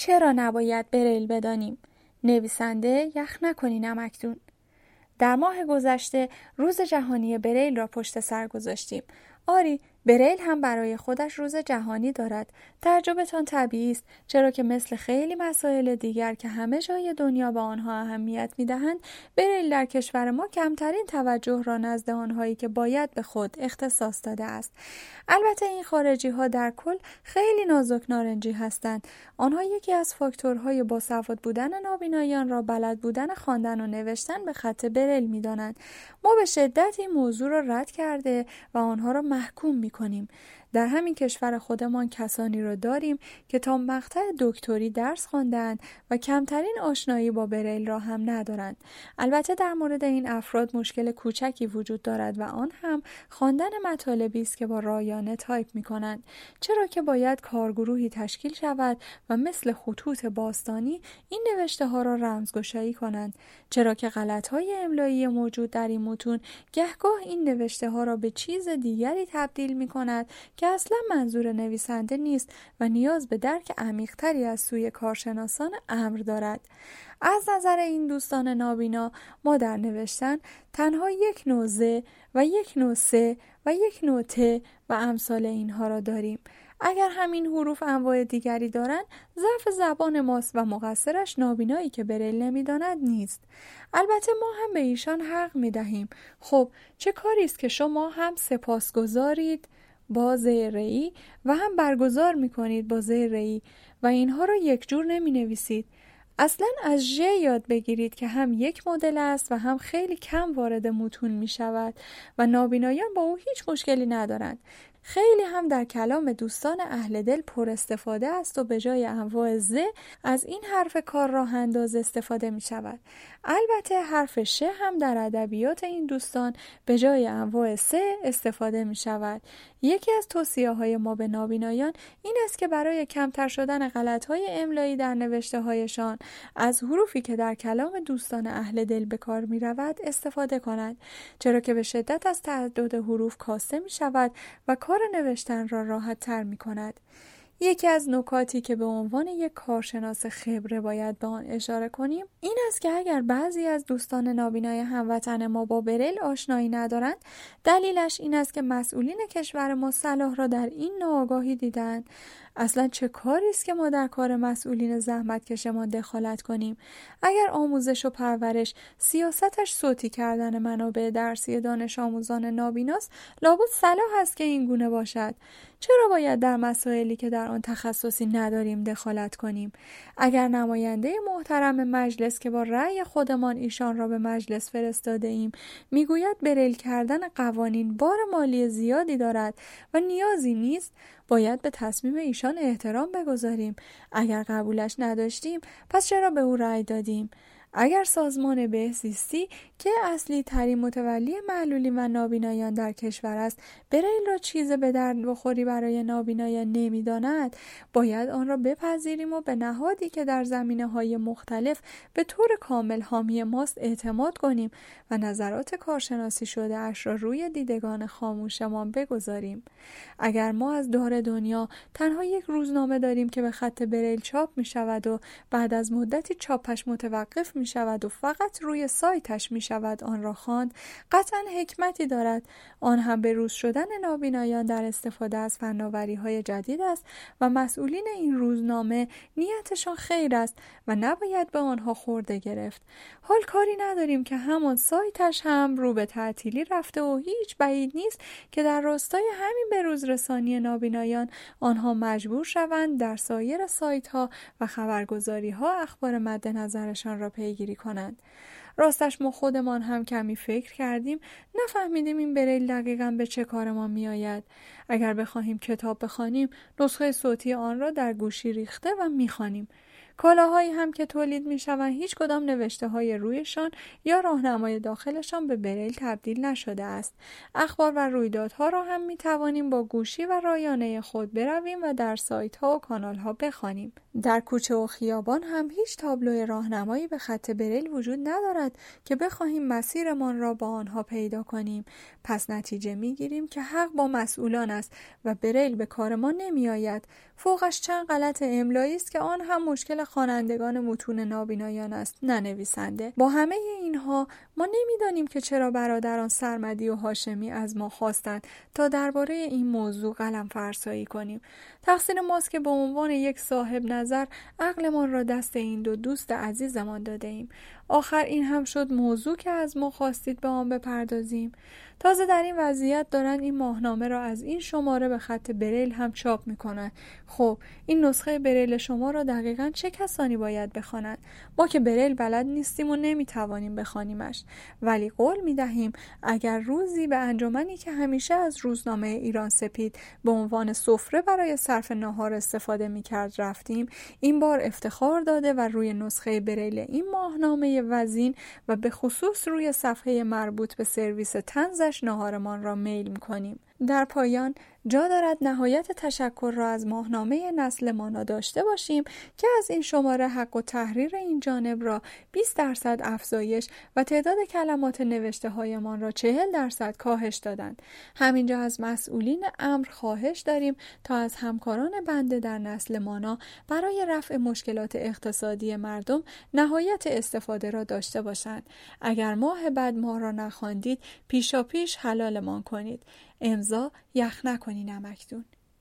چرا نباید بریل بدانیم؟ نویسنده یخنکنی نمکدون. در ماه گذشته روز جهانی بریل را پشت سر گذاشتیم. آری، بریل هم برای خودش روز جهانی دارد. تعجبتان طبیعی است، چرا که مثل خیلی مسائل دیگر که همه جای دنیا به آنها اهمیت می‌دهند، بریل در کشور ما کمترین توجه را نزد آنهایی که باید به خود اختصاص داده است. البته این خارجی‌ها در کل خیلی نازک نارنجی هستند. آنها یکی از فاکتورهای باسواد بودن نابینایان را بلد بودن خواندن و نوشتن به خط بریل می‌دانند. ما به شدت این موضوع را رد کرده و آنها را محکوم می‌کنیم. در همین کشور خودمان کسانی را داریم که تا مقطع دکتری درس خواندند و کمترین آشنایی با بریل را هم ندارند. البته در مورد این افراد مشکل کوچکی وجود دارد و آن هم خواندن مطالبی است که با رایانه تایپ می‌کنند، چرا که باید کارگروهی تشکیل شود و مثل خطوط باستانی این نوشته‌ها را رمزگشایی کنند، چرا که غلط‌های املایی موجود در این متون گهگاه این نوشته‌ها را به چیز دیگری تبدیل می‌کند که اصلا منظور نویسنده نیست و نیاز به درک عمیق‌تری از سوی کارشناسان امر دارد. از نظر این دوستان نابینا، ما در نوشتن تنها یک نوع ز و یک نوع س و یک نوع ت و امثال اینها را داریم. اگر همین حروف انواع دیگری دارند، ضعف زبان ماست و مقصرش نابینایی که بریل نمی‌داند نیست. البته ما هم به ایشان حق می‌دهیم. خب چه کاری است که شما هم سپاسگزارید با ز رئی و هم برگزار می‌کنید با ز رئی و اینها را یک جور نمی‌نویسید؟ اصلا از ژ یاد بگیرید که هم یک مدل است و هم خیلی کم وارد متون می‌شود و نابینایان با او هیچ مشکلی ندارند. خیلی هم در کلام دوستان اهل دل پر استفاده است و به جای انواع ز از این حرف کار راه انداز استفاده می شود. البته حرف ش هم در ادبیات این دوستان به جای انواع س استفاده می شود. یکی از توصیه‌های ما به نابینایان این است که برای کمتر شدن غلط‌های املایی در نوشته‌هایشان از حروفی که در کلام دوستان اهل دل به کار می رود استفاده کنند، چرا که به شدت از تعدد حروف کاسته می شود و کار نوشتن را راحت تر می کند. یکی از نکاتی که به عنوان یک کارشناس خبره باید به آن اشاره کنیم این است که اگر بعضی از دوستان نابینای هموطن ما با بریل آشنایی ندارند، دلیلش این است که مسئولین کشور ما صلاح را در این ناآگاهی دیدند. اصلا چه کاری است که ما در کار مسئولین زحمتکشمان دخالت کنیم؟ اگر آموزش و پرورش سیاستش صوتی کردن منابع درسی دانش آموزان نابیناست، لابد صلاح است که این گونه باشد. چرا باید در مسائلی که در آن تخصصی نداریم دخالت کنیم؟ اگر نماینده محترم مجلس که با رأی خودمان ایشان را به مجلس فرستاده ایم میگوید بریل کردن قوانین بار مالی زیادی دارد و نیازی نیست، باید به تصمیم ایشان احترام بگذاریم. اگر قبولش نداشتیم، پس چرا به او رأی دادیم؟ اگر سازمان بهزیستی که اصلی ترین متولی معلولین و نابینایان در کشور است بریل را چیز به درد بخوری برای نابینایان نمی‌داند، باید آن را بپذیریم و به نهادی که در زمینه‌های مختلف به طور کامل حامی ماست اعتماد کنیم و نظرات کارشناسی شده اش را روی دیدگان خاموشمان بگذاریم. اگر ما از دور دنیا تنها یک روزنامه داریم که به خط بریل چاپ می شود و بعد از مدتی چاپش متوقف می شود و فقط روی سایتش می شود آن را خواند، قطعا حکمتی دارد. آن هم به روز شدن نابینایان در استفاده از فناوری‌های جدید است و مسئولین این روزنامه نیتشان خیر است و نباید به آنها خورده گرفت. حال کاری نداریم که همان سایتش هم رو به تعطیلی رفته و هیچ بعید نیست که در راستای همین به روز رسانی نابینایان آنها مجبور شوند در سایر سایت‌ها و خبرگزاری‌ها اخبار مد نظرشان را پیگیری کنند. راستش ما خودمان هم کمی فکر کردیم، نفهمیدیم این بریل دقیقاً به چه کارمان می آید. اگر بخواهیم کتاب بخوانیم، نسخه صوتی آن را در گوشی ریخته و می خوانیم. کالاهایی هم که تولید میشوند هیچ کدام نوشته های رویشان یا راهنمای داخلشان به بریل تبدیل نشده است. اخبار و رویدادها را هم می توانیم با گوشی و رایانه خود برویم و در سایت ها و کانال ها بخوانیم. در کوچه و خیابان هم هیچ تابلو راهنمایی به خط بریل وجود ندارد که بخواهیم مسیرمان را با آنها پیدا کنیم. پس نتیجه می گیریم که حق با مسئولان است و بریل به کار ما نمی آید. فوقش چند غلط املایی است که آن هم مشکل خوانندگان متون نابینایان است، نه نویسنده. با همه اینها ما نمیدانیم که چرا برادران سرمدی و هاشمی از ما خواستند تا درباره این موضوع قلم فرسایی کنیم. تقصیر ماست که به عنوان یک صاحب نظر عقلمان را دست این دو دوست عزیزمان داده ایم. آخر این هم شد موضوع که از ما خواستید به آن بپردازیم. تازه در این وضعیت دارن این ماهنامه را از این شماره به خط بریل هم چاپ میکنن. خب این نسخه بریل شما را دقیقاً چه کسانی باید بخوانند؟ ما که بریل بلد نیستیم و نمیتوانیم بخوانیمش، ولی قول میدهیم اگر روزی به انجمنی که همیشه از روزنامه ایران سپید به عنوان سفره برای صرف ناهار استفاده میکرد رفتیم، این بار افتخار داده و روی نسخه بریل این ماهنامه وزین و به خصوص روی صفحه مربوط به سرویس طنزش ناهارمان را میل میکنیم. در پایان جا دارد نهایت تشکر را از ماهنامه نسل مانا داشته باشیم که از این شماره حق و تحریر این جانب را 20% افزایش و تعداد کلمات نوشته هایمان را 40% کاهش دادند. همینجا از مسئولین امر خواهش داریم تا از همکاران بنده در نسل مانا برای رفع مشکلات اقتصادی مردم نهایت استفاده را داشته باشند. اگر ماه بعد ما را نخواندید پیشاپیش حلالمان کنید. امضا یخ نکنی نمکدون.